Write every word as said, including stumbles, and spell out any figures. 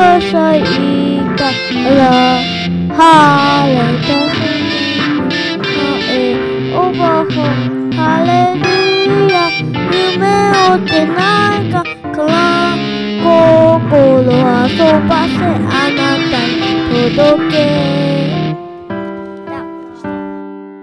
は咲いたら晴れた日おばほハレルヤ夢を手ないかから心遊ばせあなたに届け